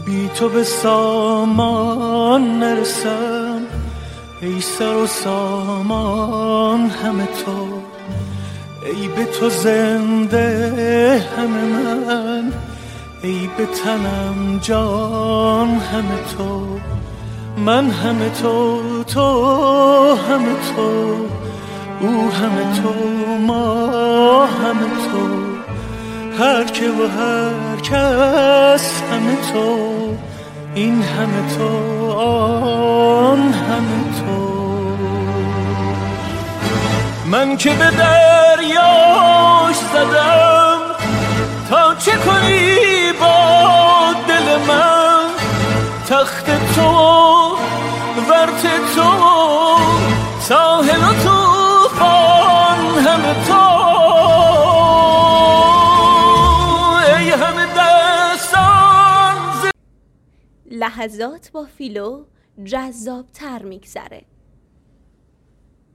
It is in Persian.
بی تو به سامان نرسم، ای سر و سامان همه تو، ای به تو زنده همه من، ای به تنم جان همه تو، من همه تو، تو همه تو، او همه تو، ما همه تو، هر که و هر کس همه تو، این همه تو، آن همه تو. من که به دریاش زدم تا چه کنی با دل من، تخت تو ورت تو، ساحل و طوفان همه تو، ای همه دستان لحظات با فیلو جذاب‌تر میگذره.